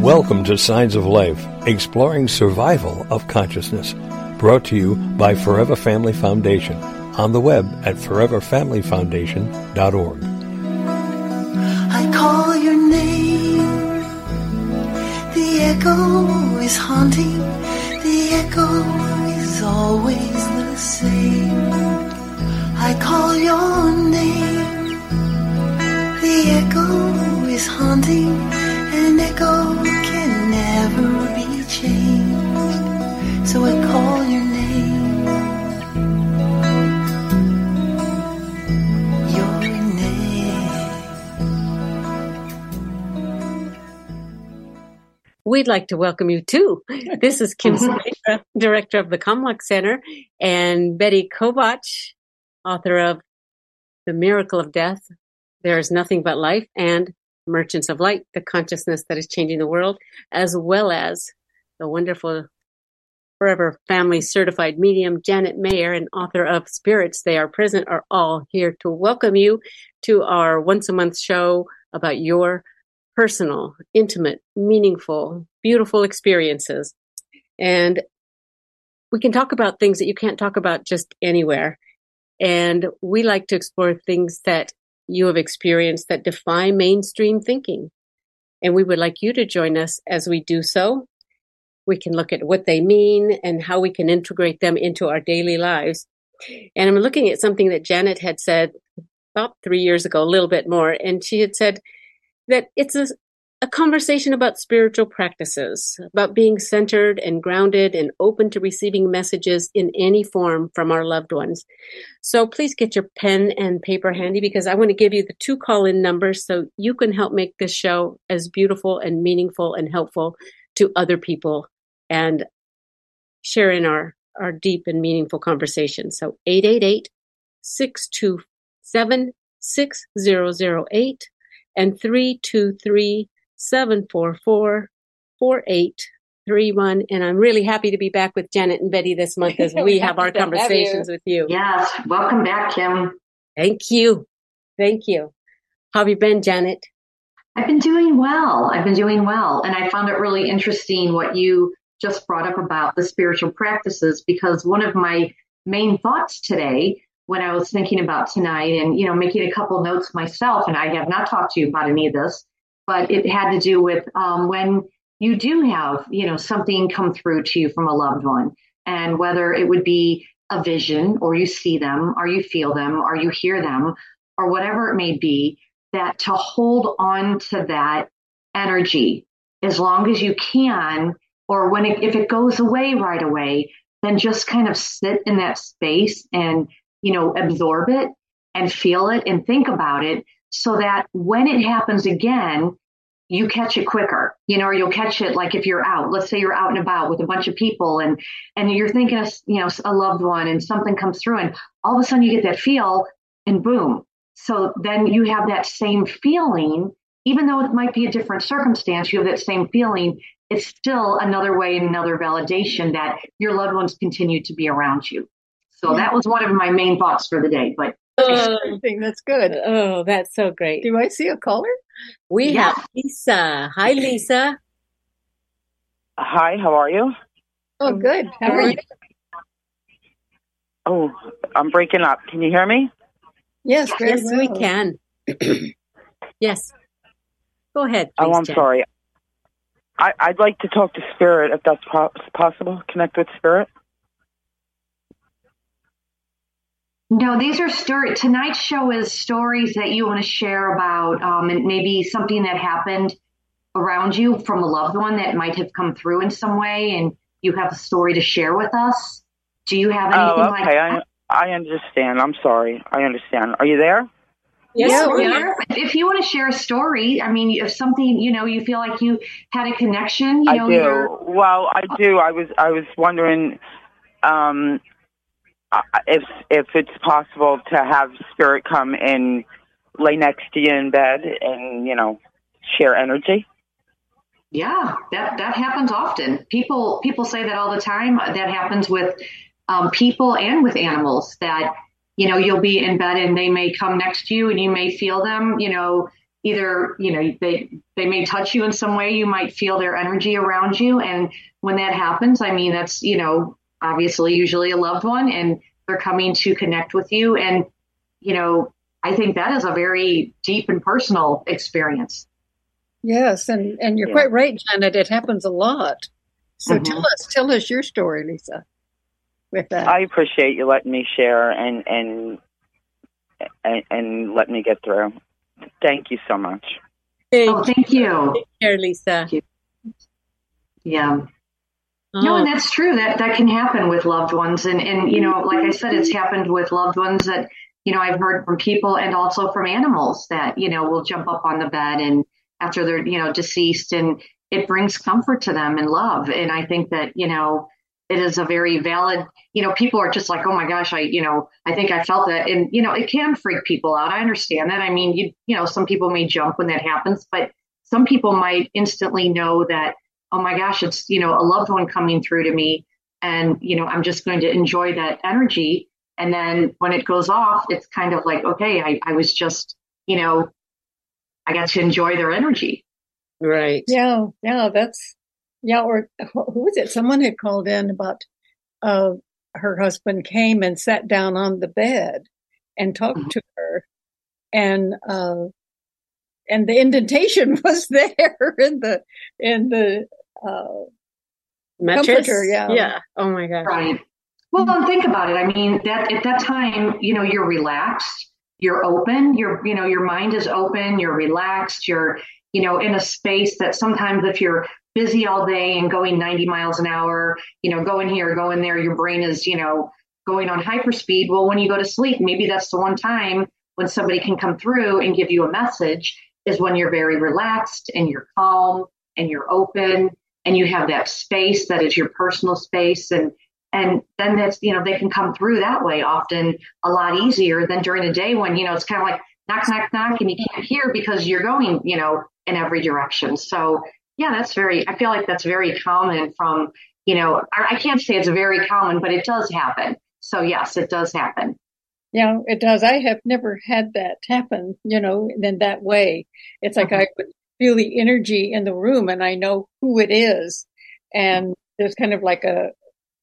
Welcome to Signs of Life, exploring survival of consciousness. Brought to you by Forever Family Foundation. On the web at foreverfamilyfoundation.org. I call your name. The echo is haunting. The echo is always the same. I call your name. The echo is haunting. An echo can never be changed. So I call your name. Your name. We'd like to welcome you too. This is Kim Spatra, Director of the Kumluck Center, and Betty Kovach, author of The Miracle of Death, There is Nothing But Life, and Merchants of Light, the consciousness that is changing the world, as well as the wonderful Forever Family certified medium Janet Mayer and author of Spirits They Are Present, are all here to welcome you to our once a month show about your personal, intimate, meaningful, beautiful experiences. And we can talk about things that you can't talk about just anywhere. And we like to explore things that you have experienced that defy mainstream thinking. And we would like you to join us as we do so. We can look at what they mean and how we can integrate them into our daily lives. And I'm looking at something that Janet had said about 3 years ago, a little bit more. And she had said that it's a conversation about spiritual practices, about being centered and grounded and open to receiving messages in any form from our loved ones. So please get your pen and paper handy, because I want to give you the 2 call-in numbers so you can help make this show as beautiful and meaningful and helpful to other people and share in our deep and meaningful conversation. So 888-627-6008 and 323-744-4831. And I'm really happy to be back with Janet and Betty this month as we have our conversations with you. Yes. Welcome back, Kim. Thank you. Thank you. How have you been, Janet? I've been doing well. And I found it really interesting what you just brought up about the spiritual practices, because one of my main thoughts today when I was thinking about tonight and, making a couple notes myself, and I have not talked to you about any of this, but it had to do with when you do have, something come through to you from a loved one, and whether it would be a vision, or you see them, or you feel them, or you hear them, or whatever it may be, that to hold on to that energy as long as you can, or if it goes away right away, then just kind of sit in that space and, absorb it and feel it and think about it, so that when it happens again, you catch it quicker, or you'll catch it like if you're out, let's say you're out and about with a bunch of people and you're thinking of, a loved one, and something comes through and all of a sudden you get that feel and boom. So then you have that same feeling, even though it might be a different circumstance, you have that same feeling. It's still another way and another validation that your loved ones continue to be around you. So that was one of my main thoughts for the day. But I think that's good. Oh, that's so great. Do I see a caller? We have Lisa. Hi, Lisa. Hi, how are you? Oh, good. How are you? Oh, I'm breaking up. Can you hear me? Yes, yes, we can. Yes. Go ahead. Please, I'm Jen. sorry. I'd like to talk to Spirit, if that's possible. Connect with Spirit. No, these are stories. Tonight's show is stories that you want to share about, and maybe something that happened around you from a loved one that might have come through in some way, and you have a story to share with us. Do you have anything like that? I understand. I'm sorry. I understand. Are you there? Yes, we're here. If you want to share a story, if something, you feel like you had a connection, I do. Well, I do. I was wondering if it's possible to have Spirit come and lay next to you in bed and, share energy. Yeah, that happens often. People say that all the time. That happens with people and with animals, that you'll be in bed and they may come next to you and you may feel them, either, they may touch you in some way. You might feel their energy around you. And when that happens, I mean, that's, obviously usually a loved one, and they're coming to connect with you. And, I think that is a very deep and personal experience. Yes, and you're quite right, Janet. It happens a lot. So tell us your story, Lisa, with that. I appreciate you letting me share and let me get through. Thank you so much. Thank you. Take care, Lisa. Thank you. Yeah. No, and that's true. That can happen with loved ones. And like I said, it's happened with loved ones that, I've heard from people and also from animals that, will jump up on the bed and after they're, deceased, and it brings comfort to them and love. And I think that, it is a very valid, people are just like, oh my gosh, I think I felt that. And, it can freak people out. I understand that. I mean, some people may jump when that happens, but some people might instantly know that, oh my gosh, it's, a loved one coming through to me, and, I'm just going to enjoy that energy. And then when it goes off, it's kind of like, okay, I was just, I got to enjoy their energy. Right. Yeah. Or who was it? Someone had called in about her husband came and sat down on the bed and talked to her, and the indentation was there in the mattress. Comforter, Yeah. Oh my gosh. Right. Well, think about it. I mean, that at that time, you're relaxed, you're open, your mind is open, you're relaxed, you're, in a space that sometimes if you're busy all day and going 90 miles an hour, going here, going there, your brain is, going on hyperspeed. Well, when you go to sleep, maybe that's the one time when somebody can come through and give you a message, is when you're very relaxed and you're calm and you're open and you have that space that is your personal space. And then that's, they can come through that way often a lot easier than during the day when, it's kind of like knock, knock, knock, and you can't hear because you're going, in every direction. So yeah, I feel like that's very common from, I can't say it's very common, but it does happen. So yes, it does happen. Yeah, it does. I have never had that happen, in that way. It's like I would feel the energy in the room and I know who it is. And there's kind of like a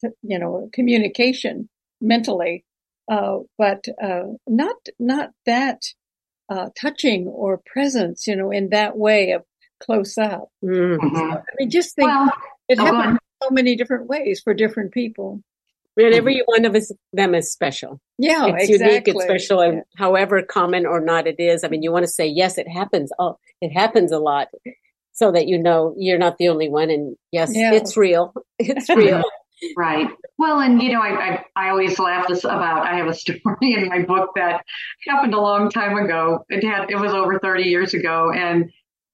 communication mentally, but not that touching or presence, in that way of close up. Mm-hmm. So, I mean, just think it happens so many different ways for different people. And every one of them is special. Yeah, it's exactly. Unique, it's special, and however common or not it is. I mean, you want to say, yes, it happens. Oh, it happens a lot, so that you're not the only one. And yes, it's real. It's real. Right. Well, and I always laugh about, I have a story in my book that happened a long time ago. It was over 30 years ago. And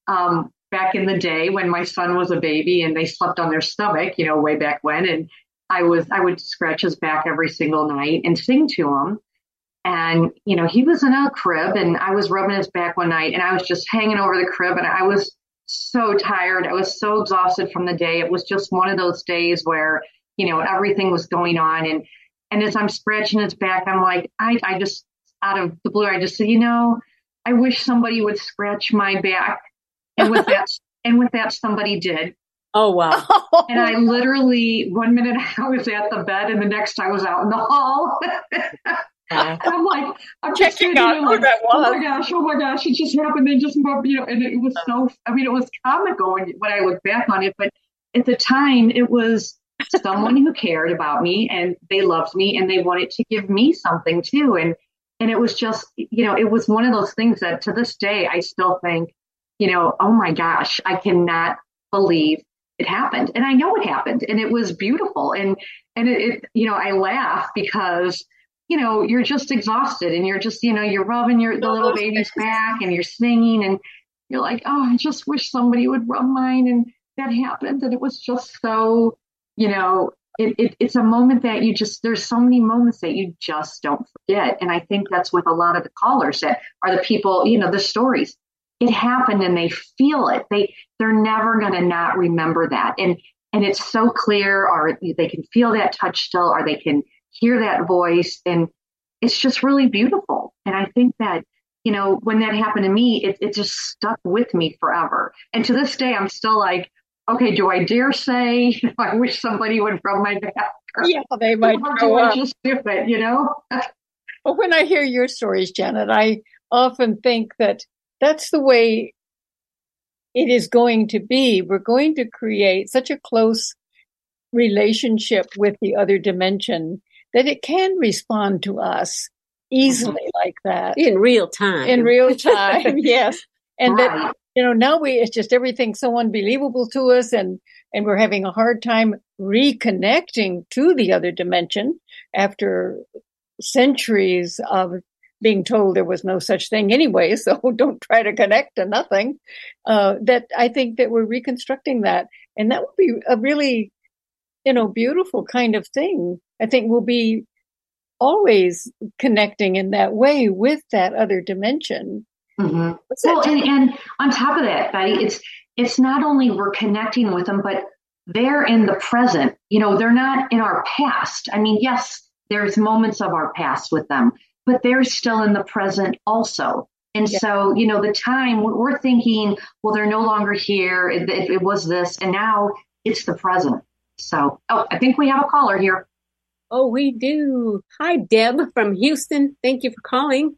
back in the day when my son was a baby and they slept on their stomach, way back when, and I would scratch his back every single night and sing to him. And, he was in a crib and I was rubbing his back one night and I was just hanging over the crib and I was so tired. I was so exhausted from the day. It was just one of those days where, everything was going on. And as I'm scratching his back, I'm like, I just, out of the blue, I just said, I wish somebody would scratch my back. And with that, somebody did. Oh, wow. And I literally, 1 minute I was at the bed and the next I was out in the hall. And I'm like, I'm just checking out who that was. Oh my gosh, it just happened. They just, and it was it was comical when I look back on it. But at the time, it was someone who cared about me and they loved me and they wanted to give me something too. And it was just, it was one of those things that to this day, I still think, oh my gosh, I cannot believe it happened. And I know it happened and it was beautiful. And it I laugh because, you're just exhausted and you're just, you're rubbing the little baby's back and you're singing and you're like, oh, I just wish somebody would rub mine. And that happened. And it was just so, it's a moment that there's so many moments that you just don't forget. And I think that's with a lot of the callers that are the people, the stories. It happened and they feel it. They're never going to not remember that. And it's so clear, or they can feel that touch still, or they can hear that voice. And it's just really beautiful. And I think that, when that happened to me, it just stuck with me forever. And to this day, I'm still like, okay, do I dare say I wish somebody would rub my back? Yeah, they might Or grow do I up. just do it, But when I hear your stories, Janet, I often think that that's the way it is going to be. We're going to create such a close relationship with the other dimension that it can respond to us easily like that. In real time. In real time, yes. And Right. that, now it's just everything so unbelievable to us, and we're having a hard time reconnecting to the other dimension after centuries of being told there was no such thing anyway, so don't try to connect to nothing. That I think that we're reconstructing that, and that would be a really, beautiful kind of thing. I think we'll be always connecting in that way with that other dimension. Mm-hmm. Well, and on top of that, Betty, it's not only we're connecting with them, but they're in the present. They're not in our past. I mean, yes, there's moments of our past with them, but they're still in the present also. And so, the time we're thinking, well, they're no longer here. It was this, and now it's the present. So, I think we have a caller here. Oh, we do. Hi, Deb from Houston. Thank you for calling.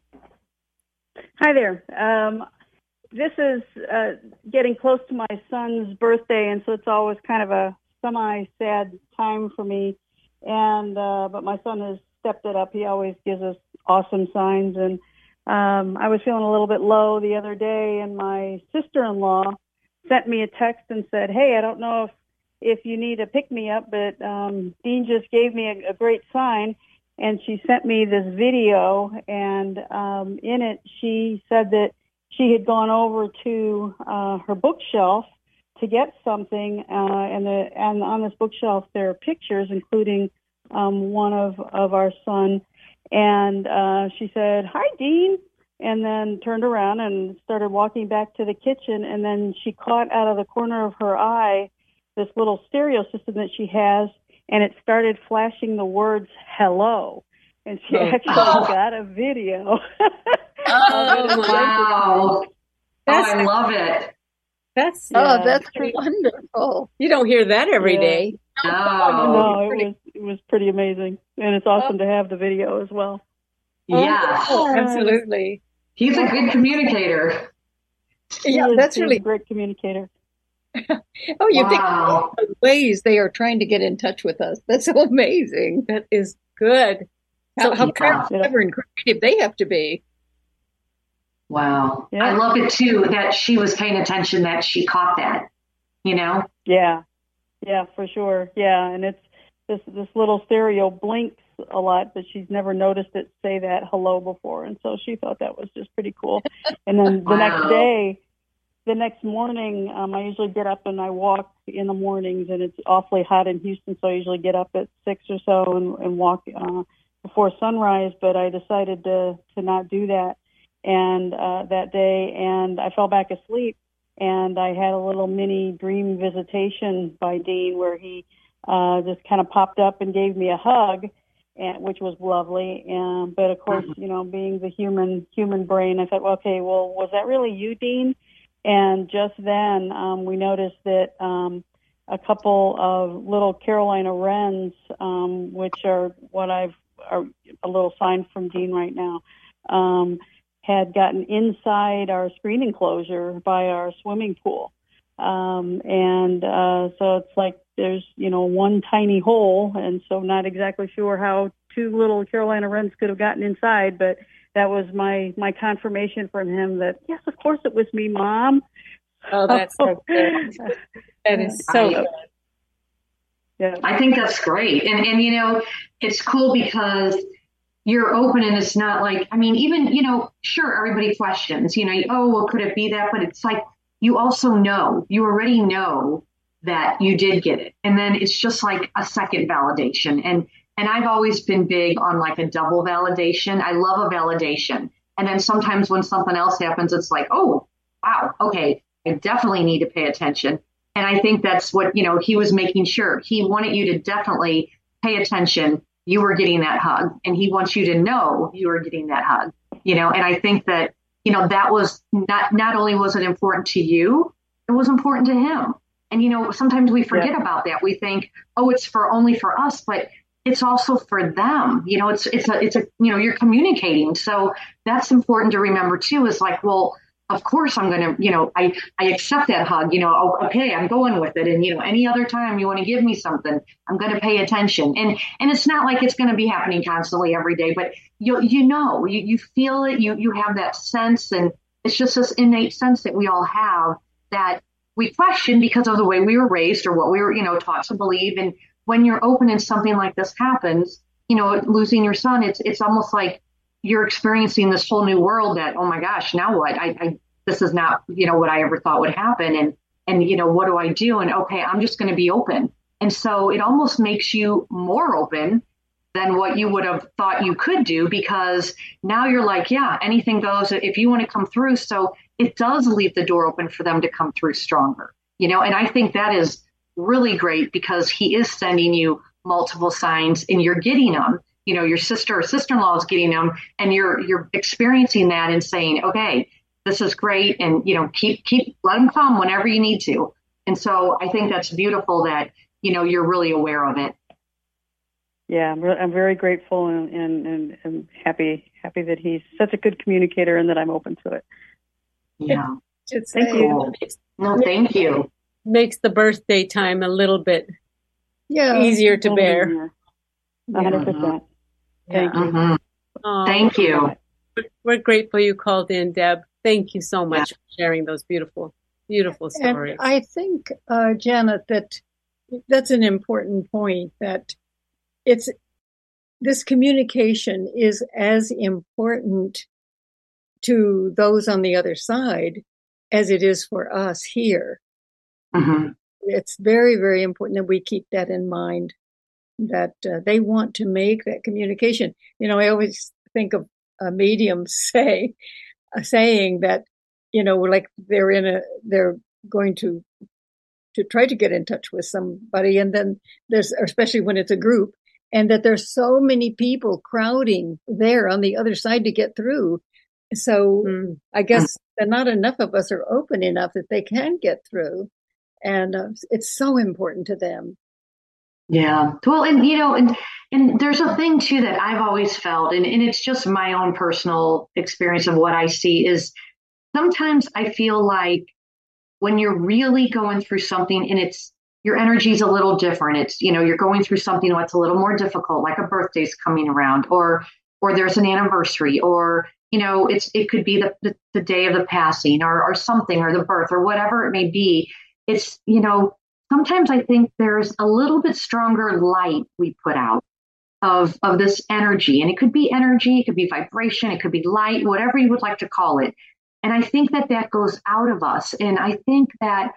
Hi there. This is getting close to my son's birthday, and so it's always kind of a semi-sad time for me. And but my son has stepped it up. He always gives us awesome signs. And I was feeling a little bit low the other day, and my sister-in-law sent me a text and said, "Hey, I don't know if you need a pick-me-up, but Dean just gave me a great sign." And she sent me this video, and in it she said that she had gone over to her bookshelf to get something, and on this bookshelf there are pictures, including one of our son. And she said, "Hi, Dean," and then turned around and started walking back to the kitchen. And then she caught out of the corner of her eye this little stereo system that she has, and it started flashing the words "hello," and she actually got a video. Oh, wow. I love it. That's wonderful. You don't hear that every day. No, it was pretty amazing, and it's awesome to have the video as well. Yes, absolutely. He's a good communicator. Yeah, that's really a great communicator. Oh, you think the ways they are trying to get in touch with us? That's so amazing. That is good. How clever and creative they have to be. Wow. Yeah. I love it too that she was paying attention, that she caught that, Yeah, for sure. Yeah, and it's this little stereo blinks a lot, but she's never noticed it say that hello before, and so she thought that was just pretty cool. And then the next morning, I usually get up and I walk in the mornings, and it's awfully hot in Houston, so I usually get up at 6 or so and walk before sunrise, but I decided to not do that and that day, and I fell back asleep, and I had a little mini dream visitation by Dean where he just kind of popped up and gave me a hug, which was lovely. But of course, being the human brain, I thought, well, okay, well, was that really you, Dean? And just then we noticed that a couple of little Carolina wrens, which are are a little sign from Dean right now, had gotten inside our screen enclosure by our swimming pool. So it's like there's, one tiny hole, and so not exactly sure how two little Carolina wrens could have gotten inside, but that was my confirmation from him that, yes, of course it was me, Mom. Oh, that's so good. That is so good. Yeah. I think that's great. And it's cool because you're open, and it's not like, even, sure, everybody questions, oh, well, could it be that? But it's like, you also you already know that you did get it. And then it's just like a second validation. And I've always been big on like a double validation. I love a validation. And then sometimes when something else happens, it's like, oh, wow, okay, I definitely need to pay attention. And I think that's what, he was making sure. He wanted you to definitely pay attention. You were getting that hug, and he wants you to know you were getting that hug, and I think that, that was not only was it important to you, it was important to him. And, sometimes we forget about that. We think, oh, it's only for us, but it's also for them. You're communicating. So that's important to remember too, is like, well, of course I'm going to, I accept that hug, okay, I'm going with it. And, any other time you want to give me something, I'm going to pay attention. And it's not like it's going to be happening constantly every day, but you feel it, you have that sense. And it's just this innate sense that we all have that we question because of the way we were raised or what we were, taught to believe. And when you're open and something like this happens, losing your son, it's almost like you're experiencing this whole new world that, oh my gosh, now what? This is not, what I ever thought would happen. And, what do I do? And okay, I'm just going to be open. And so it almost makes you more open than what you would have thought you could do, because now you're like, yeah, anything goes if you want to come through. So it does leave the door open for them to come through stronger, and I think that is really great because he is sending you multiple signs and you're getting them. Your sister or sister-in-law is getting them, and you're experiencing that and saying, okay, this is great. And, keep let them come whenever you need to. And so I think that's beautiful that, you're really aware of it. Yeah, I'm very grateful and happy that he's such a good communicator and that I'm open to it. Yeah. Thank you. No, thank you. Makes the birthday time a little bit easier to bear. 100%. Thank you. Mm-hmm. Thank you. We're grateful you called in, Deb. Thank you so much for sharing those beautiful, beautiful stories. And I think, Janet, that's an important point, that this communication is as important to those on the other side as it is for us here. Mm-hmm. It's very, very important that we keep that in mind, that they want to make that communication. I always think of a medium saying that, like they're going to try to get in touch with somebody. And then especially when it's a group, and that there's so many people crowding there on the other side to get through. So I guess that not enough of us are open enough that they can get through. And it's so important to them. Yeah. Well, and there's a thing too that I've always felt, and it's just my own personal experience of what I see, is sometimes I feel like when you're really going through something and your energy is a little different, it's, you're going through something that's a little more difficult, like a birthday's coming around, or there's an anniversary, or, it could be the day of the passing or something, or the birth, or whatever it may be. It's, sometimes I think there's a little bit stronger light we put out of this energy. And it could be energy, it could be vibration, it could be light, whatever you would like to call it. And I think that goes out of us. And I think that,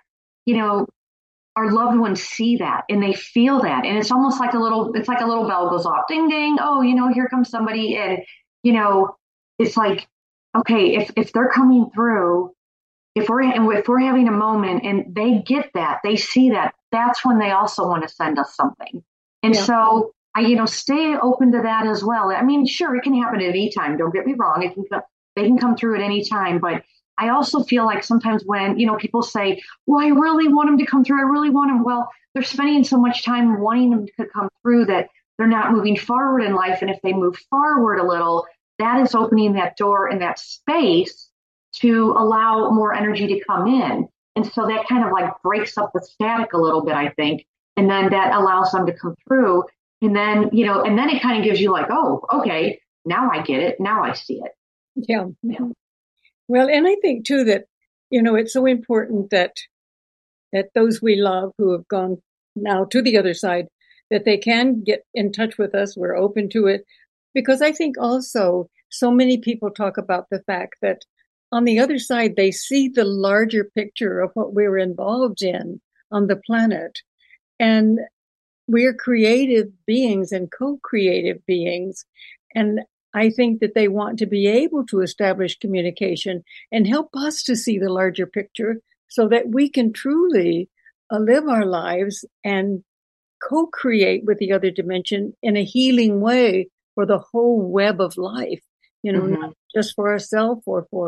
our loved ones see that and they feel that. And it's almost like a little bell goes off, ding, ding. Oh, here comes somebody. And, it's like, okay, if they're coming through, if we're having a moment and they get that, they see that, that's when they also want to send us something. And so I, stay open to that as well. I mean, sure, it can happen at any time. Don't get me wrong. They can come through at any time. But I also feel like sometimes when, people say, well, I really want them to come through. I really want them. Well, they're spending so much time wanting them to come through that they're not moving forward in life. And if they move forward a little, that is opening that door and that space to allow more energy to come in. And so that kind of like breaks up the static a little bit, I think. And then that allows them to come through. And then, and then it kind of gives you like, oh, okay, now I get it. Now I see it. Yeah. Well, and I think too that, it's so important that those we love who have gone now to the other side, that they can get in touch with us. We're open to it, because I think also so many people talk about the fact that on the other side, they see the larger picture of what we're involved in on the planet. And we're creative beings and co-creative beings. And I think that they want to be able to establish communication and help us to see the larger picture so that we can truly live our lives and co-create with the other dimension in a healing way for the whole web of life, not just for ourselves or for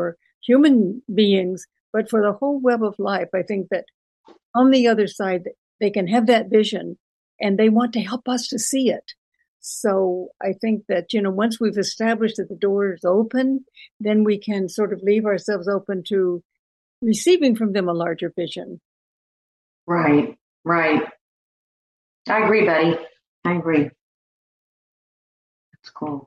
human beings, but for the whole web of life. I think that on the other side, they can have that vision and they want to help us to see it. So I think that, once we've established that the door is open, then we can sort of leave ourselves open to receiving from them a larger vision. Right. I agree, Betty. I agree. That's cool.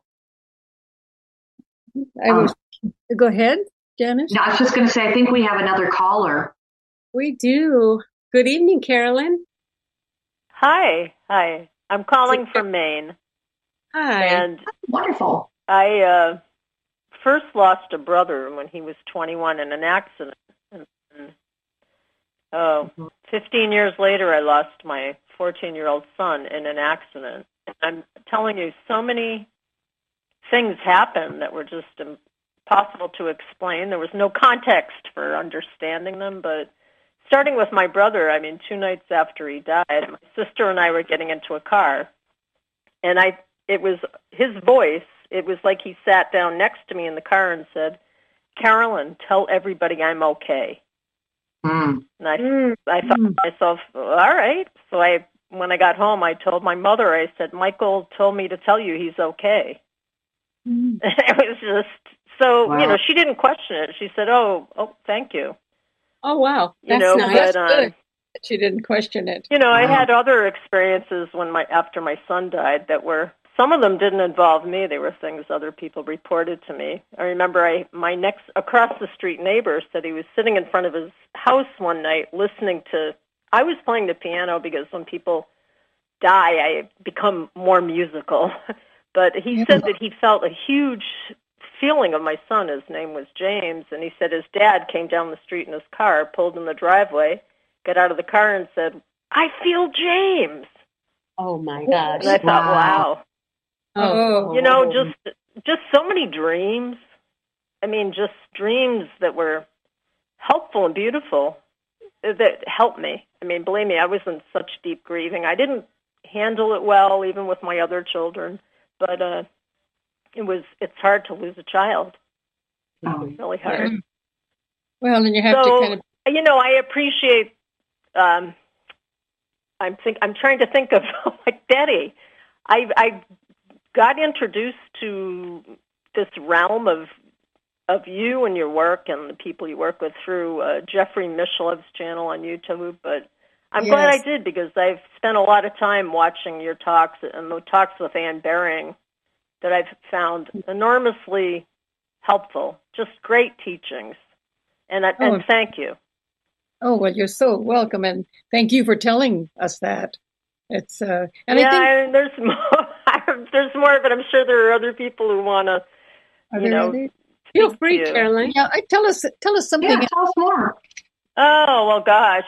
Go ahead, Janice. No, I was just going to say, I think we have another caller. We do. Good evening, Carolyn. Hi. I'm calling from Maine. Hi. And wonderful. I first lost a brother when he was 21 in an accident. And 15 years later, I lost my 14-year-old son in an accident. And I'm telling you, so many things happened that were just impossible to explain. There was no context for understanding them, but starting with my brother, 2 nights after he died, my sister and I were getting into a car, and it was his voice. It was like he sat down next to me in the car and said, "Carolyn, tell everybody I'm okay." And I thought to myself, all right. So when I got home, I told my mother, I said, "Michael told me to tell you he's okay." And it was just so, wow. She didn't question it. She said, "Oh, thank you." Oh, wow. That's nice. But, That's good. She didn't question it. I had other experiences after my son died that were, some of them didn't involve me. They were things other people reported to me. I remember my next across the street neighbor said he was sitting in front of his house one night listening to, I was playing the piano because when people die, I become more musical. But he said that he felt a huge feeling of my son. His name was James, and he said his dad came down the street in his car, pulled in the driveway, got out of the car and said, "I feel James." Oh my gosh. And I thought, wow. Oh. Just so many dreams. Just dreams that were helpful and beautiful that helped me. Believe me, I was in such deep grieving. I didn't handle it well, even with my other children, but it's hard to lose a child. It's really hard. Well, and you have to kind of, I appreciate. I'm trying to think of like Betty. I got introduced to this realm of you and your work and the people you work with through Jeffrey Mishlev's channel on YouTube. But I'm glad I did, because I've spent a lot of time watching your talks and the talks with Ann Baring that I've found enormously helpful. Just great teachings. And thank you. Oh, well, you're so welcome, and thank you for telling us that. It's I think there's more. There's more, but I'm sure there are other people who want to. Feel free, Caroline. Yeah, tell us something. Yeah, tell us more. Oh well, gosh,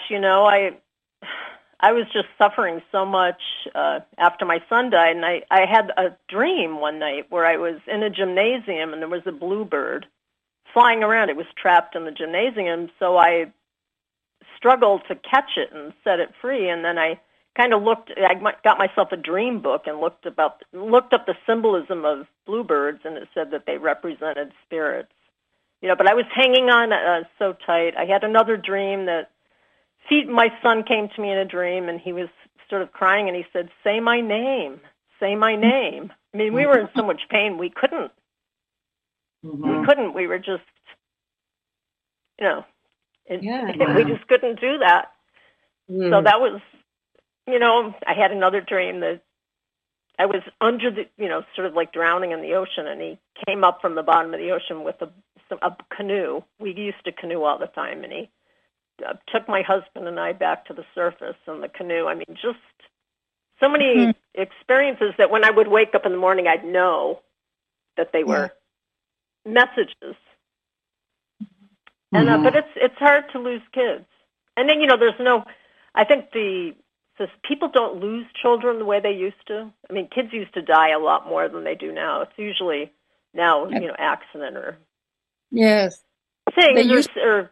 I was just suffering so much after my son died, and I had a dream one night where I was in a gymnasium and there was a bluebird flying around. It was trapped in the gymnasium, so I struggled to catch it and set it free, and then I kind of I got myself a dream book and looked up the symbolism of bluebirds, and it said that they represented spirits. But I was hanging on so tight. I had another dream that my son came to me in a dream, and he was sort of crying, and he said, "Say my name, say my name." We were in so much pain, we couldn't. We couldn't. We were just, we just couldn't do that. So that was, I had another dream that I was under the, sort of like drowning in the ocean, and he came up from the bottom of the ocean with a canoe. We used to canoe all the time, and he took my husband and I back to the surface in the canoe. Just so many experiences that when I would wake up in the morning, I'd know that they were messages. And but it's hard to lose kids. And then I think people don't lose children the way they used to. Kids used to die a lot more than they do now. It's usually now accident or things or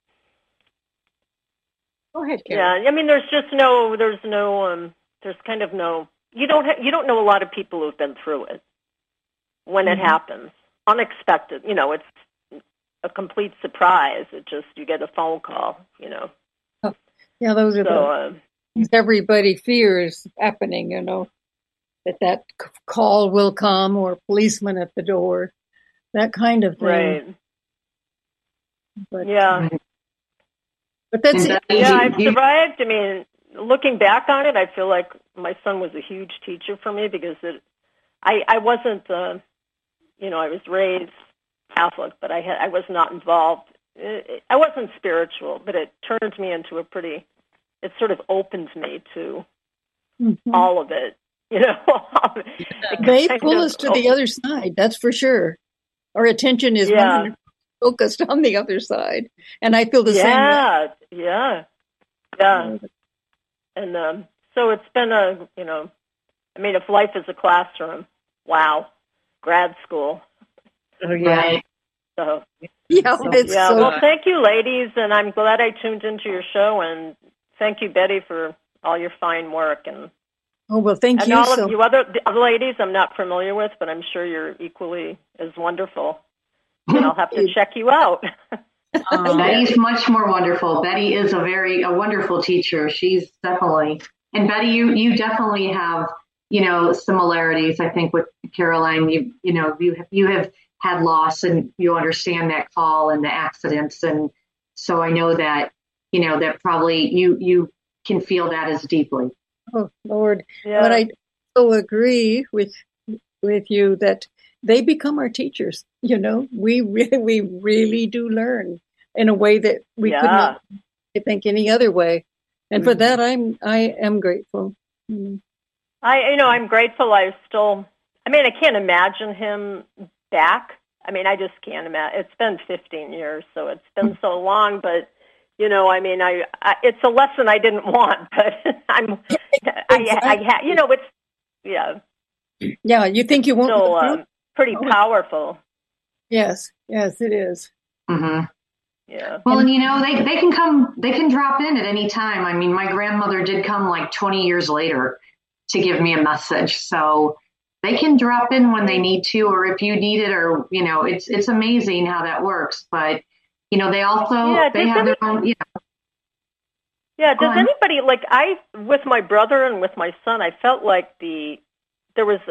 Go ahead, Karen. Yeah, there's kind of no. You don't know a lot of people who've been through it when it happens, unexpected. a complete surprise. You get a phone call, Yeah, those are So, things everybody fears happening, that call will come or policeman at the door, that kind of thing. right. But, Yeah. But that's it. Yeah, I've survived. I mean, looking back on it, I feel like my son was a huge teacher for me because I wasn't, I was raised Catholic, but I was not involved. I wasn't spiritual, but it turned me into it sort of opened me to all of it, They pull us to the other side, that's for sure. Our attention is 100% focused on the other side. And I feel the same way. Yeah. And so it's been if life is a classroom, wow, grad school. Oh, yeah. Right. So, well, thank you, ladies, and I'm glad I tuned into your show, and thank you, Betty, for all your fine work. And thank you. And all of you other ladies I'm not familiar with, but I'm sure you're equally as wonderful. And I'll have to check you out. Betty's much more wonderful. Betty is a wonderful teacher. She's definitely, and Betty, you definitely have, similarities, I think, with Caroline. You have had loss and you understand that call and the accidents. And so I know that, that probably you can feel that as deeply. Oh, Lord. Yeah. But I so agree with you that they become our teachers. We really do learn in a way that we could not, I think, any other way. And for that, I am grateful. I'm grateful. I can't imagine him back. I just can't imagine. It's been 15 years, so it's been so long, but it's a lesson I didn't want, but Yeah, you think you won't? Still pretty powerful. Yes, it is. Mm-hmm. Yeah. Well, and they can drop in at any time. My grandmother did come like 20 years later to give me a message. So they can drop in when they need to, or if you need it, or, it's amazing how that works. But, they also, they have their own, Yeah. Does anybody, with my brother and with my son, I felt like there was,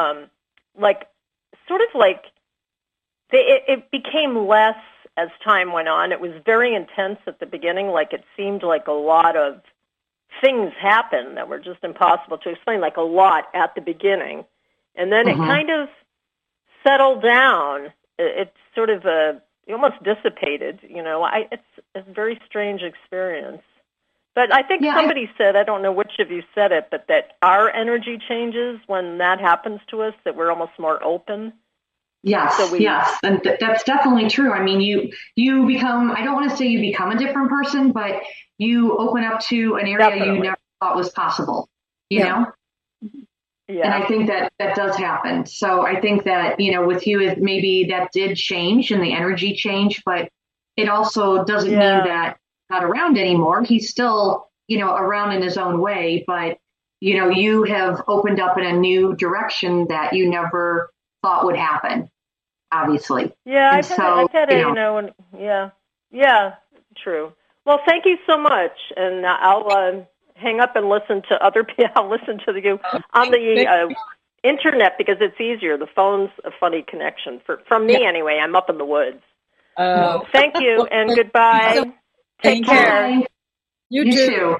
it became less as time went on. It was very intense at the beginning. It seemed like a lot of things happened that were just impossible to explain, a lot at the beginning. And then it kind of settled down. It sort of it almost dissipated, It's a very strange experience. But I think somebody said, I don't know which of you said it, but that our energy changes when that happens to us, that we're almost more open. Yes, yes. And that's definitely true. You become, I don't want to say you become a different person, but you open up to an area you never thought was possible, you know? Yeah. And I think that does happen. So I think that, with you, maybe that did change and the energy changed, but it also doesn't mean that not around anymore. He's still, around in his own way, but, you have opened up in a new direction that you never thought would happen, obviously. Yeah, I've had true. Well, thank you so much. And I'll hang up and listen to other people. I'll listen to you on the internet because it's easier. The phone's a funny connection from me anyway. I'm up in the woods. Thank you and goodbye. Take care. You too.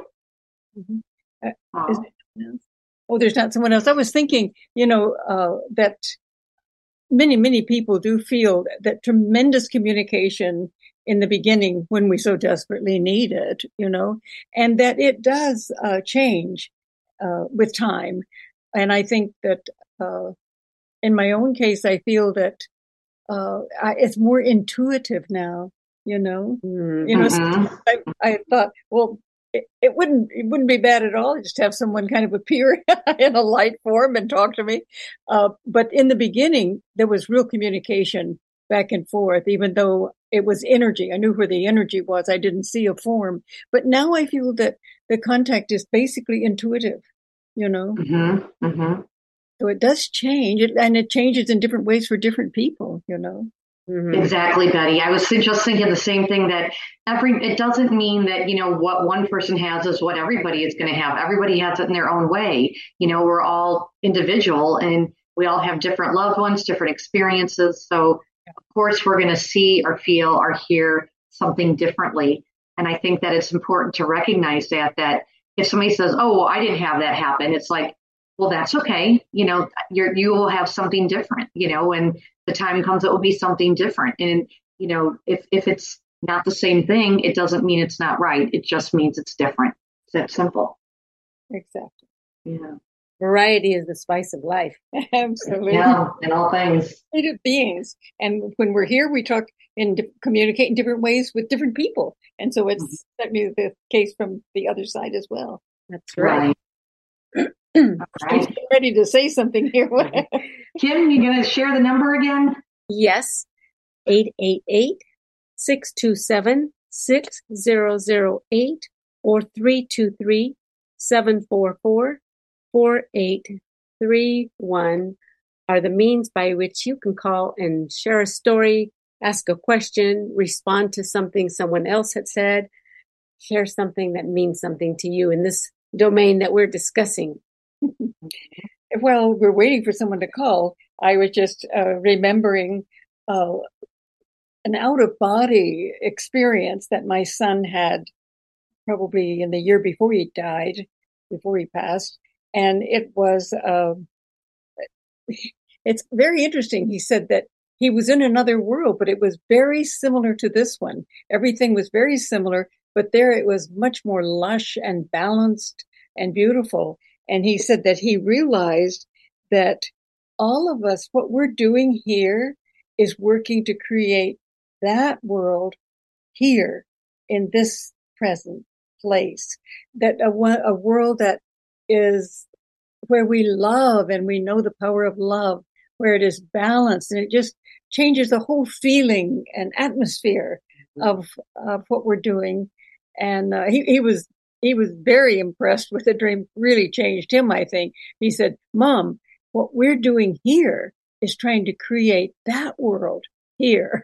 Mm-hmm. There's not someone else. I was thinking, that many people do feel that tremendous communication in the beginning when we so desperately need it, and that it does change with time. And I think that in my own case, I feel that it's more intuitive now, I thought, well, it wouldn't be bad at all just to have someone kind of appear in a light form and talk to me. But in the beginning, there was real communication back and forth, even though it was energy. I knew where the energy was. I didn't see a form. But now I feel that the contact is basically intuitive, Mm-hmm. Mm-hmm. So it does change, and it changes in different ways for different people, Exactly, Betty. I was just thinking the same thing, that it doesn't mean that, what one person has is what everybody is going to have. Everybody has it in their own way. We're all individual and we all have different loved ones, different experiences. So of course we're going to see or feel or hear something differently. And I think that it's important to recognize that if somebody says, oh, well, I didn't have that happen, it's like, well, that's okay. You will have something different, when the time comes, it will be something different. And, if it's not the same thing, it doesn't mean it's not right. It just means it's different. It's that simple. Exactly. Yeah. Variety is the spice of life. Absolutely. Yeah, in all things. Creative beings. And when we're here, we talk and communicate in different ways with different people. And so it's certainly the case from the other side as well. That's right. I'm ready to say something here. Kim, you going to share the number again? Yes. 888-627-6008 or 323-744-4831 are the means by which you can call and share a story, ask a question, respond to something someone else had said, share something that means something to you in this domain that we're discussing. While we're waiting for someone to call, I was just remembering an out-of-body experience that my son had probably in the year before he died, before he passed. And it was, it's very interesting. He said that he was in another world, but it was very similar to this one. Everything was very similar, but there it was much more lush and balanced and beautiful. And he said that he realized that all of us, what we're doing here is working to create that world here in this present place, that a world that is where we love and we know the power of love, where it is balanced, and it just changes the whole feeling and atmosphere of what we're doing. And he was very impressed with the dream. Really changed him, I think. He said, Mom, what we're doing here is trying to create that world here.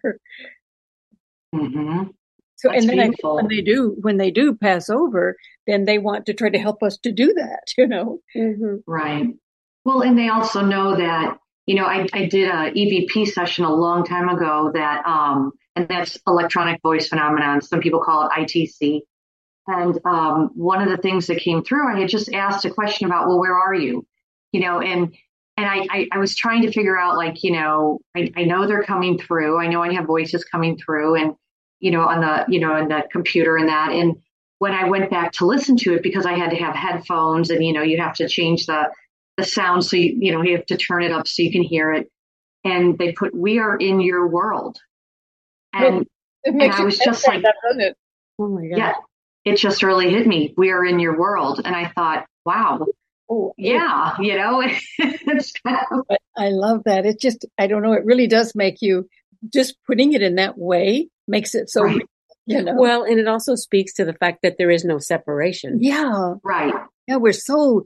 Mm-hmm. So, that's and then when they do pass over, then they want to try to help us to do that, Right. Well, and they also know that, I did a EVP session a long time ago that, and that's electronic voice phenomenon. Some people call it ITC. And one of the things that came through, I had just asked a question about, well, where are you? And I was trying to figure out, like, I know they're coming through. I know I have voices coming through and, on the, in the computer and that. And when I went back to listen to it, because I had to have headphones and, you have to change the sound. So, you have to turn it up so you can hear it. And they put, we are in your world. And, I was just like, doesn't it? Oh my God. Yeah. It just really hit me. We are in your world. And I thought, wow, yeah, it's kind of... But I love that. It just, I don't know, it really does make you, just putting it in that way makes it so, right. Well, and it also speaks to the fact that there is no separation. Yeah. Right. Yeah, we're so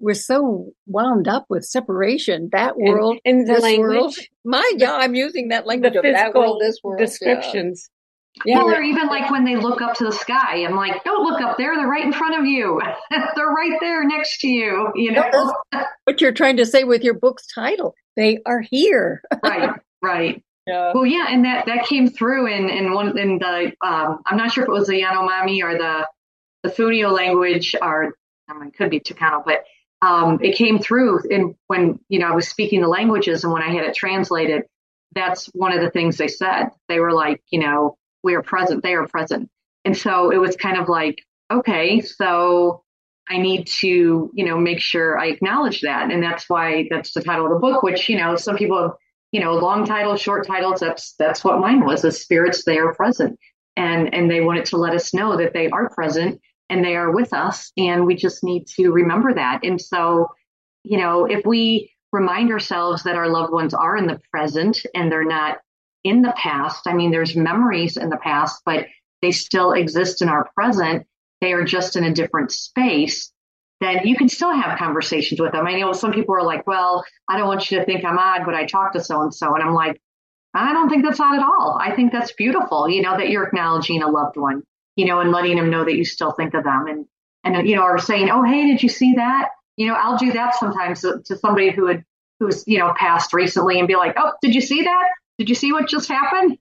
wound up with separation. That world and the language. World. I'm using that language the of that world, this world. Descriptions. Yeah. Or even like when they look up to the sky, I'm like, don't look up there. They're right in front of you. They're right there next to you. What you're trying to say with your book's title, they are here. Right. Yeah. Well, yeah, and that came through in the I'm not sure if it was the Yanomami or the Funio language, or it could be Chicano, but it came through when I was speaking the languages, and when I had it translated, that's one of the things they said. They were like, we are present, they are present. And so it was kind of like, okay, so I need to, make sure I acknowledge that. And that's why that's the title of the book, which, some people have, long titles, short titles. That's what mine was, the spirits, they are present. And they wanted to let us know that they are present and they are with us. And we just need to remember that. And so, if we remind ourselves that our loved ones are in the present and they're not in the past. I mean, there's memories in the past, but they still exist in our present. They are just in a different space. Then you can still have conversations with them. I know some people are like, well, I don't want you to think I'm odd, but I talk to so-and-so. And I'm like, I don't think that's odd at all. I think that's beautiful, that you're acknowledging a loved one, and letting them know that you still think of them and or saying, oh, hey, did you see that? I'll do that sometimes to somebody who's passed recently and be like, oh, did you see that? Did you see what just happened?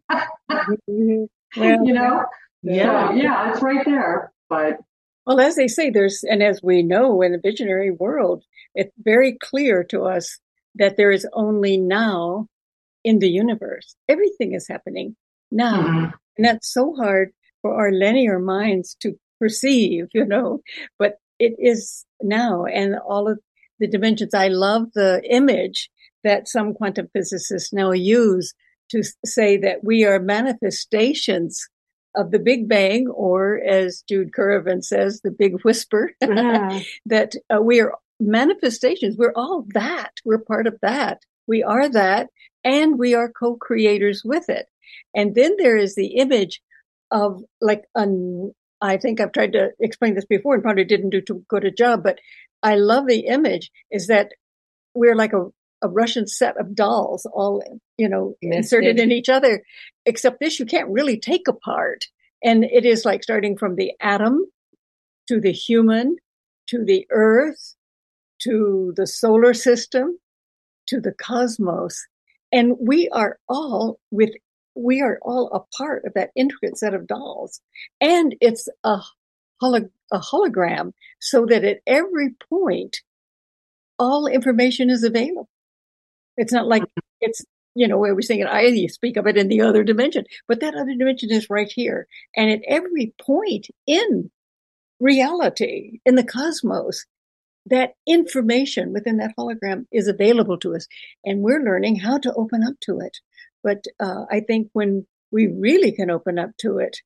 Well, yeah, it's right there. But well, as they say, and as we know in the visionary world, it's very clear to us that there is only now in the universe. Everything is happening now. Mm-hmm. And that's so hard for our linear minds to perceive, but it is now. And all of the dimensions, I love the image that some quantum physicists now use to say that we are manifestations of the Big Bang, or as Jude Currivan says, the Big Whisper, that we are manifestations. We're all that. We're part of that. We are that, and we are co-creators with it. And then there is the image of I think I've tried to explain this before and probably didn't do too good a job, but I love the image is that we're like a Russian set of dolls, all, inserted in each other, except this you can't really take apart. And it is like starting from the atom to the human, to the earth, to the solar system, to the cosmos. And we are all a part of that intricate set of dolls. And it's a hologram so that at every point, all information is available. It's not like it's, where we're saying I speak of it in the other dimension, but that other dimension is right here. And at every point in reality, in the cosmos, that information within that hologram is available to us. And we're learning how to open up to it. But I think when we really can open up to it,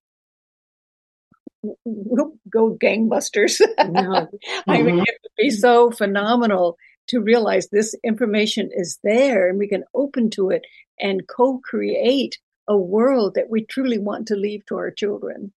we'll go gangbusters. No. I mean, it would be so phenomenal to realize this information is there and we can open to it and co-create a world that we truly want to leave to our children.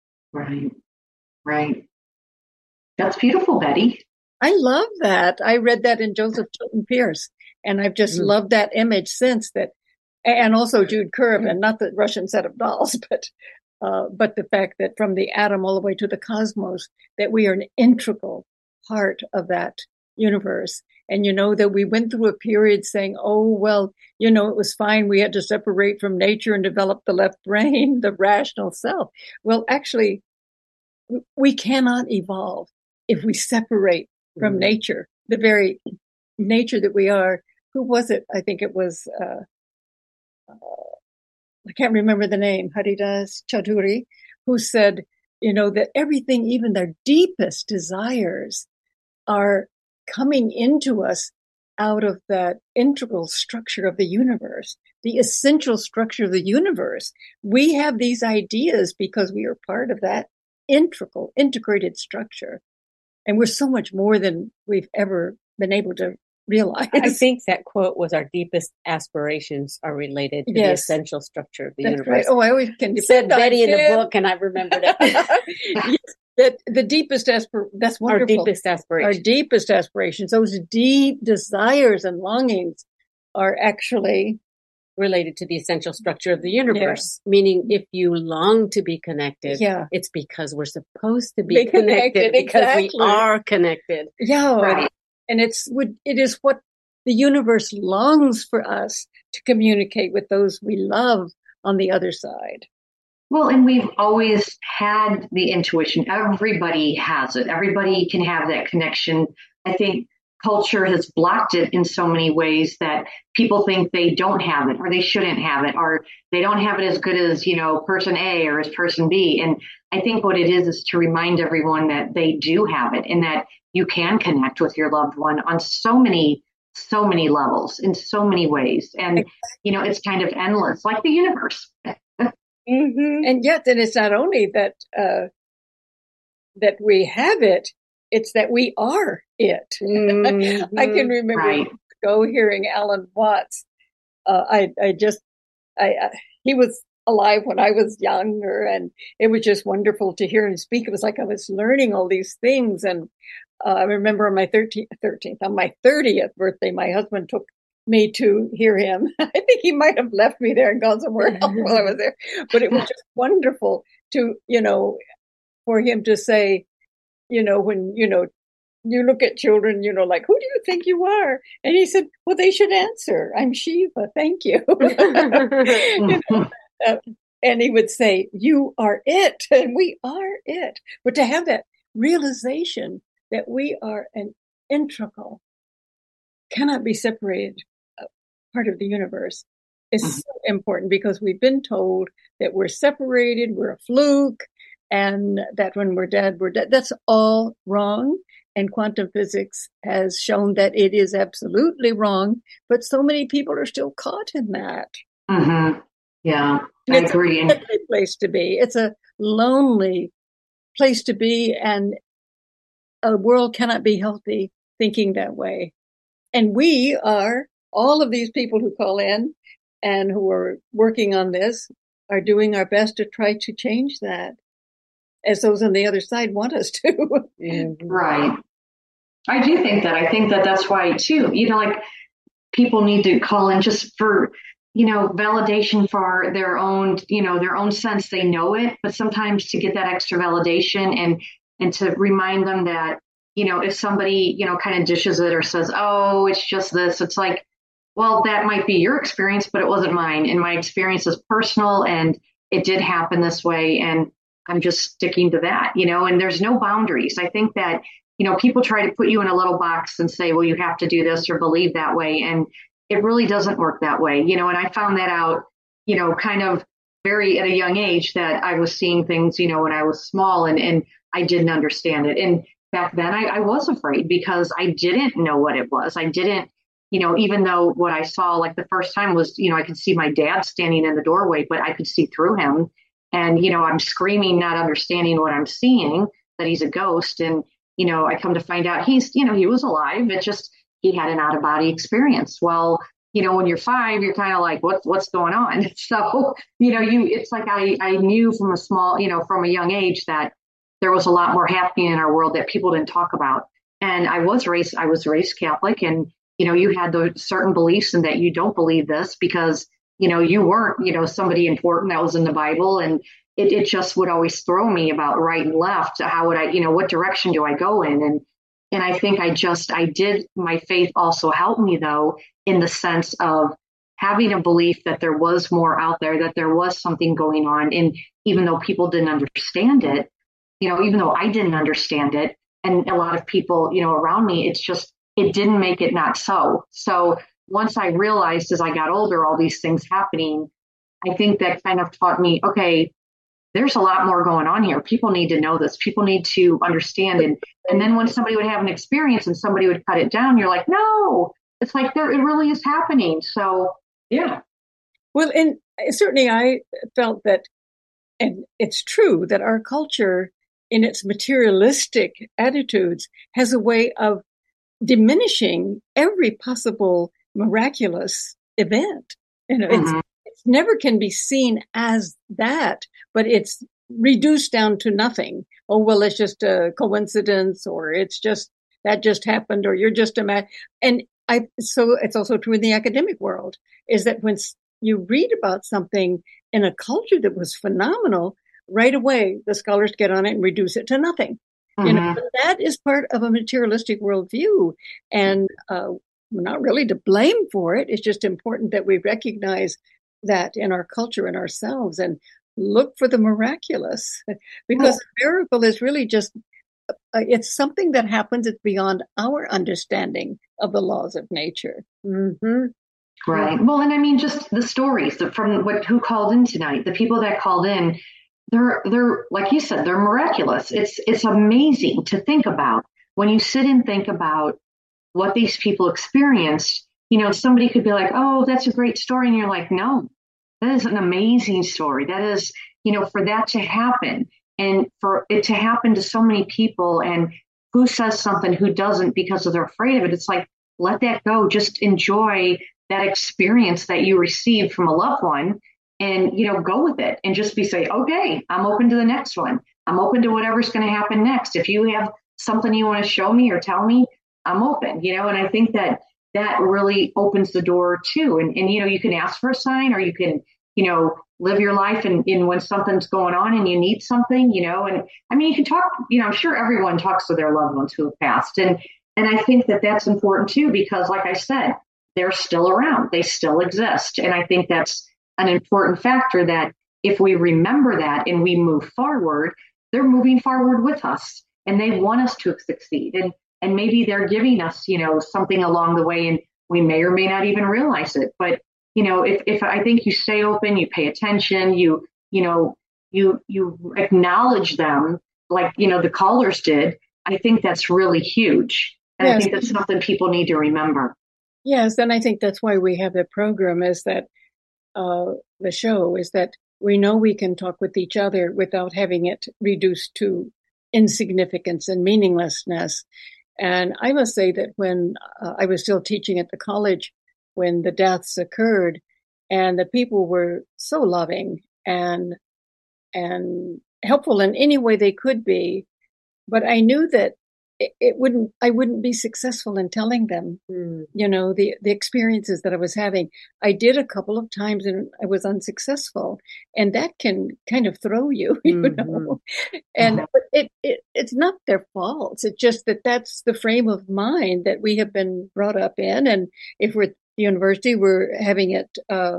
Right. That's beautiful, Betty. I love that. I read that in Joseph Chilton Pierce, and I've just loved that image since that. And also Jude Currivan, not the Russian set of dolls, but the fact that from the atom all the way to the cosmos, that we are an integral part of that universe. And that we went through a period saying, oh, well, it was fine. We had to separate from nature and develop the left brain, the rational self. Well, actually, we cannot evolve if we separate from nature, the very nature that we are. Who was it? I think it was, I can't remember the name, Haridas Chaudhuri, who said, that everything, even their deepest desires, are coming into us out of that integral structure of the universe, the essential structure of the universe. We have these ideas because we are part of that integrated structure. And we're so much more than we've ever been able to realize. I think that quote was our deepest aspirations are related to the essential structure of the universe. Right. Oh, I always can said Betty in the book, and I remembered it. That the deepest that's wonderful. Our deepest aspirations, those deep desires and longings are actually related to the essential structure of the universe. Yeah. Meaning if you long to be connected, it's because we're supposed to be connected because we are connected. Yeah. Right. And it is what the universe longs for us to communicate with those we love on the other side. Well, and we've always had the intuition. Everybody has it. Everybody can have that connection. I think culture has blocked it in so many ways that people think they don't have it or they shouldn't have it or they don't have it as good as, person A or as person B. And I think what it is to remind everyone that they do have it and that you can connect with your loved one on so many levels in so many ways. And, it's kind of endless, like the universe. And yet, then it's not only that we have it, it's that we are it. I can remember hearing Alan Watts. He was alive when I was younger, and it was just wonderful to hear him speak. It was like I was learning all these things. And I remember on my 30th birthday, my husband took me to hear him. I think he might have left me there and gone somewhere else while I was there. But it was just wonderful to, for him to say, when, you look at children, like, who do you think you are? And he said, well, they should answer. I'm Shiva. Thank you. And he would say, you are it. And we are it. But to have that realization that we are an integral, cannot be separated part of the universe is so important, because we've been told that we're separated, we're a fluke, and that when we're dead, we're dead. That's all wrong. And quantum physics has shown that it is absolutely wrong, but so many people are still caught in that. Mm-hmm. Yeah, I agree. It's a lonely place to be. It's a lonely place to be, and a world cannot be healthy thinking that way. And we are, all of these people who call in and who are working on this, are doing our best to try to change that, as those on the other side want us to. Right. I do think that. I think that that's why, too, like, people need to call in just for, validation for their own, their own sense. They know it, but sometimes to get that extra validation and to remind them that, if somebody, kind of dishes it or says, oh, it's just this, it's like, well, that might be your experience, but it wasn't mine. And my experience is personal, and it did happen this way. And I'm just sticking to that, and there's no boundaries. I think that, people try to put you in a little box and say, well, you have to do this or believe that way. And it really doesn't work that way, and I found that out, kind of very at a young age, that I was seeing things, when I was small and I didn't understand it. And back then I was afraid, because I didn't know what it was. I didn't, even though what I saw, like, the first time was, I could see my dad standing in the doorway, but I could see through him. And, I'm screaming, not understanding what I'm seeing, that he's a ghost. And, I come to find out he was alive. It just, he had an out of body experience. Well, when you're 5, you're kind of like, what's going on? So, it's like, I knew from from a young age that there was a lot more happening in our world that people didn't talk about. And I was raised Catholic, and, you had those certain beliefs, and that you don't believe this because, you weren't, somebody important that was in the Bible. And it just would always throw me about right and left. How would I, what direction do I go in? And I think my faith also helped me, though, in the sense of having a belief that there was more out there, that there was something going on. And even though people didn't understand it, even though I didn't understand it, and a lot of people, around me, it didn't make it not so. So once I realized, as I got older, all these things happening, I think that kind of taught me, okay, there's a lot more going on here. People need to know this. People need to understand it. And then when somebody would have an experience and somebody would cut it down, you're like, no, it's like it really is happening. So, yeah. Well, and certainly I felt that, and it's true, that our culture, in its materialistic attitudes, has a way of diminishing every possible miraculous event. It never can be seen as that, but it's reduced down to nothing. Oh, well, it's just a coincidence, or it's just, that just happened, or you're just a man. And so it's also true in the academic world, is that when you read about something in a culture that was phenomenal, right away, the scholars get on it and reduce it to nothing. That is part of a materialistic worldview, and we're not really to blame for it. It's just important that we recognize that in our culture and ourselves, and look for the miraculous, because a miracle is really just, it's something that happens. It's beyond our understanding of the laws of nature. Mm-hmm. Right. Well, and I mean, just the stories from who called in tonight, the people that called in, they're like you said, they're miraculous. It's amazing to think about when you sit and think about what these people experienced. Somebody could be like, oh, that's a great story. And you're like, no, that is an amazing story. That is, for that to happen, and for it to happen to so many people, and who says something, who doesn't, because they're afraid of it. It's like, let that go. Just enjoy that experience that you received from a loved one, and, go with it, and just say, okay, I'm open to the next one. I'm open to whatever's going to happen next. If you have something you want to show me or tell me, I'm open, and I think that that really opens the door too. And, you can ask for a sign, or you can, live your life and when something's going on and you need something, and I mean, you can talk, I'm sure everyone talks to their loved ones who have passed. And I think that that's important too, because like I said, they're still around, they still exist. And I think that's an important factor, that if we remember that and we move forward, they're moving forward with us and they want us to succeed. And maybe they're giving us, something along the way, and we may or may not even realize it. But, if I think you stay open, you pay attention, you acknowledge them like, the callers did, I think that's really huge. And yes. I think that's something people need to remember. Yes. And I think that's why we have the program, is that the show is that we know we can talk with each other without having it reduced to insignificance and meaninglessness. And I must say that when I was still teaching at the college, when the deaths occurred, and the people were so loving and helpful in any way they could be, but I knew that I wouldn't be successful in telling them, the experiences that I was having. I did a couple of times and I was unsuccessful, and that can kind of throw you, know, and but it's not their fault. It's just that that's the frame of mind that we have been brought up in. And if we're at the university, we're having it,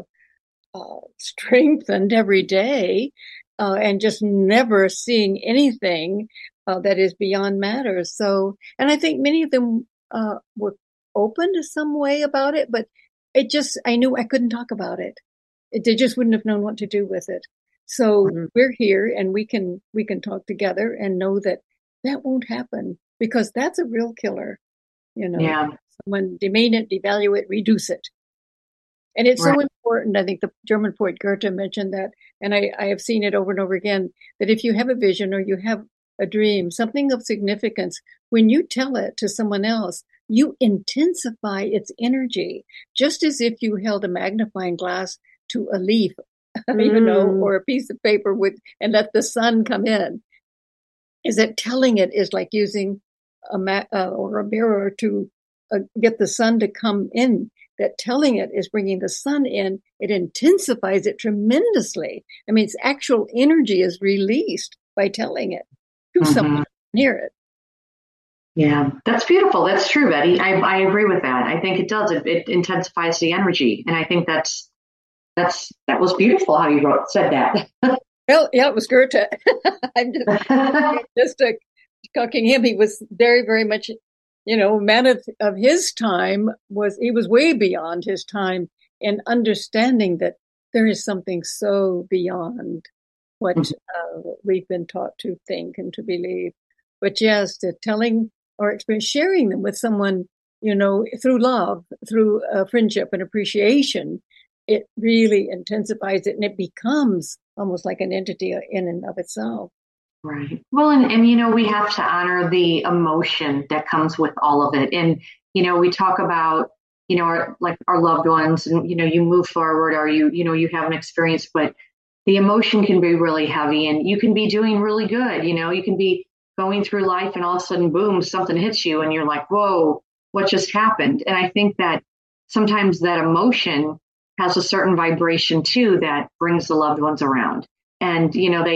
strengthened every day, and just never seeing anything that is beyond matter. So, and I think many of them were open to some way about it, but I knew I couldn't talk about it. They just wouldn't have known what to do with it. So we're here and we can talk together and know that won't happen, because that's a real killer. Someone demean it, devalue it, reduce it. And it's so important. I think the German poet Goethe mentioned that, and I have seen it over and over again, that if you have a vision or you have a dream, something of significance, when you tell it to someone else, you intensify its energy, just as if you held a magnifying glass to a leaf, or a piece of paper and let the sun come in. Is that telling it is like using a mirror to get the sun to come in. That telling it is bringing the sun in. It intensifies it tremendously. I mean, its actual energy is released by telling it to someone near it. Yeah, that's beautiful. That's true, Betty. I agree with that. I think it does. It intensifies the energy, and I think that was beautiful how you said that. Well, yeah, it was Goethe. I'm just cooking him. He was very, very much, man of his time. He was way beyond his time in understanding that there is something so beyond what we've been taught to think and to believe. But yes, the telling or experience, sharing them with someone, through love, through friendship and appreciation, it really intensifies it, and it becomes almost like an entity in and of itself. Right. Well, and we have to honor the emotion that comes with all of it. And, we talk about, our loved ones, and, you move forward, or you have an experience, but the emotion can be really heavy, and you can be doing really good. You can be going through life and all of a sudden, boom, something hits you and you're like, whoa, what just happened? And I think that sometimes that emotion has a certain vibration too that brings the loved ones around. And,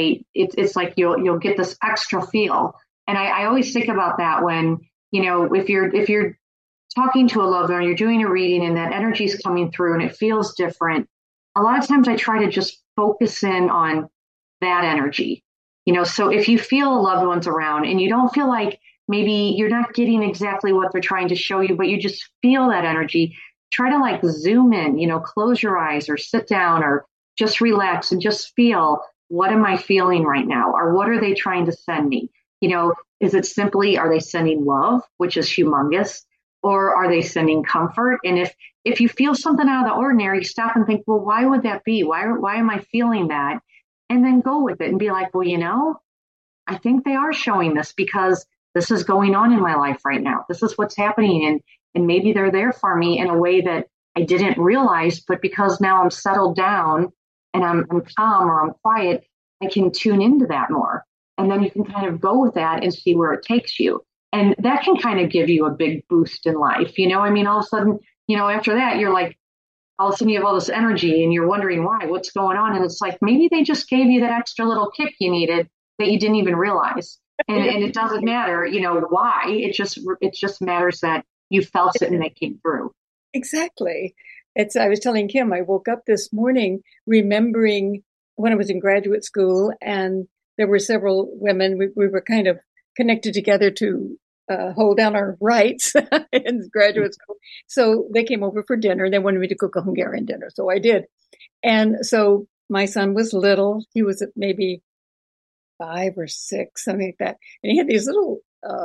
it's like you'll get this extra feel. And I always think about that when, if you're talking to a loved one, you're doing a reading and that energy is coming through and it feels different. A lot of times I try to just focus in on that energy, so if you feel a loved one's around and you don't feel like maybe you're not getting exactly what they're trying to show you, but you just feel that energy, try to zoom in, close your eyes or sit down or just relax and just feel, what am I feeling right now? Or what are they trying to send me? Is it simply, are they sending love, which is humongous, or are they sending comfort? And if you feel something out of the ordinary, stop and think, well, why would that be? Why am I feeling that? And then go with it and be like, well, I think they are showing this because this is going on in my life right now. This is what's happening. And maybe they're there for me in a way that I didn't realize, but because now I'm settled down and I'm calm or I'm quiet, I can tune into that more. And then you can kind of go with that and see where it takes you. And that can kind of give you a big boost in life. All of a sudden after that, you're like, all of a sudden you have all this energy and you're wondering why, what's going on. And it's like, maybe they just gave you that extra little kick you needed that you didn't even realize. And it doesn't matter, why. It just matters that you felt it and they came through. Exactly. I was telling Kim, I woke up this morning remembering when I was in graduate school, and there were several women. We were kind of connected together to hold down our rights in graduate school. So they came over for dinner. They wanted me to cook a Hungarian dinner. So I did. And so my son was little. He was maybe 5 or 6, something like that. And he had these little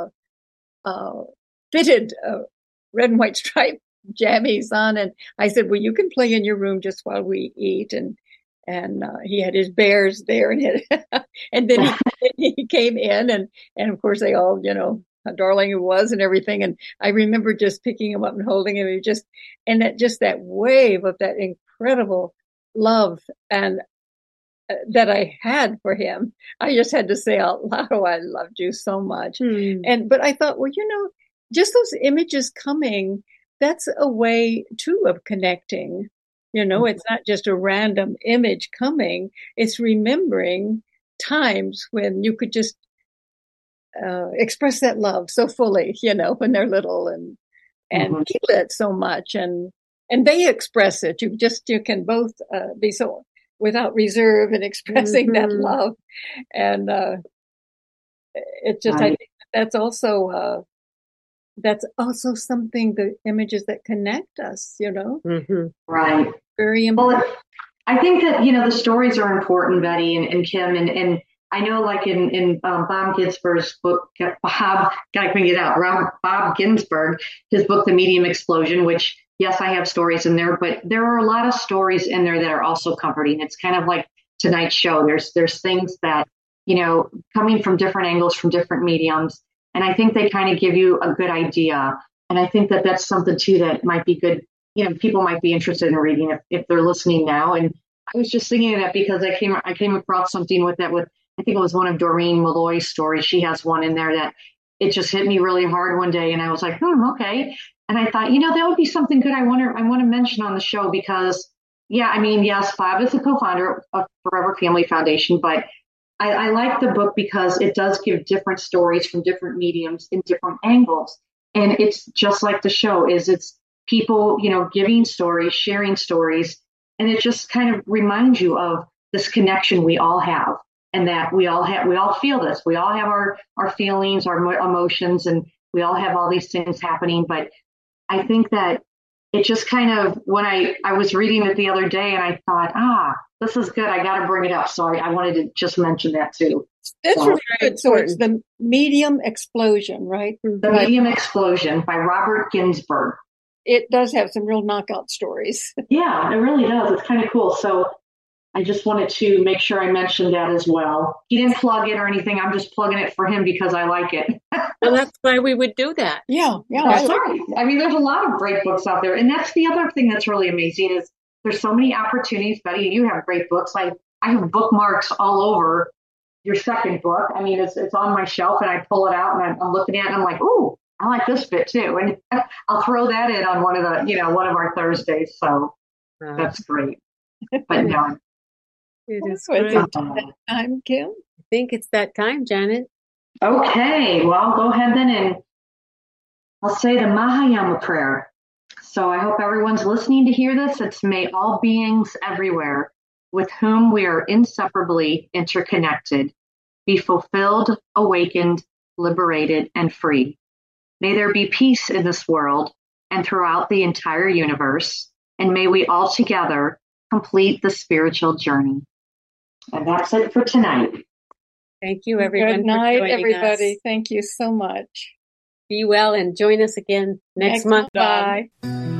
fitted red and white striped jammies on. And I said, well, you can play in your room just while we eat. And he had his bears there, and then he came in, and of course they all, how darling he was and everything. And I remember just picking him up and holding him, and that wave of that incredible love and that I had for him. I just had to say out loud, oh, I loved you so much. But I thought, well, just those images coming, that's a way too of connecting. It's not just a random image coming. It's remembering times when you could just express that love so fully, when they're little and feel it so much. And they express it. You can both be so without reserve and expressing that love. And it just, I think that's also something, the images that connect us, Right. Very important. Well, I think that, the stories are important, Betty and Kim. And I know, like in Bob Ginsberg's book, Bob Ginsberg, his book, The Medium Explosion, which, yes, I have stories in there, but there are a lot of stories in there that are also comforting. It's kind of like tonight's show. There's things that, coming from different angles, from different mediums. And I think they kind of give you a good idea. And I think that that's something too that might be good. People might be interested in reading if they're listening now. And I was just thinking of that because I came across something with I think it was one of Doreen Malloy's stories. She has one in there that it just hit me really hard one day. And I was like, okay. And I thought, that would be something good I want to mention on the show because, yes, Bob is the co-founder of Forever Family Foundation, but I like the book because it does give different stories from different mediums in different angles. And it's just like the show it's people, giving stories, sharing stories. And it just kind of reminds you of this connection we all have and that we all feel this. We all have our feelings, our emotions, and we all have all these things happening. But I think that it just kind of, when I was reading it the other day and I thought, this is good. I got to bring it up. So I wanted to just mention that too. That's really good. So it's The Medium Explosion, right? The Medium Explosion by Robert Ginsberg. It does have some real knockout stories. Yeah, it really does. It's kind of cool. So I just wanted to make sure I mentioned that as well. He didn't plug it or anything. I'm just plugging it for him because I like it. Well, that's why we would do that. Yeah. That's right. I mean, there's a lot of great books out there. And that's the other thing that's really amazing is there's so many opportunities. Betty, you have great books. I have bookmarks all over your second book. I mean, it's on my shelf and I pull it out and I'm looking at it and I'm like, ooh, I like this bit too. And I'll throw that in on one of our Thursdays. So that's great. But no. It is great. great. Time, Kim? I think it's that time, Janet. Okay. Well, I'll go ahead then and I'll say the Mahayama prayer. So I hope everyone's listening to hear this. It's may all beings everywhere with whom we are inseparably interconnected be fulfilled, awakened, liberated, and free. May there be peace in this world and throughout the entire universe, and may we all together complete the spiritual journey. And that's it for tonight. Thank you, everyone. Good night, for joining everybody. us. Thank you so much. Be well and join us again next month. Bye.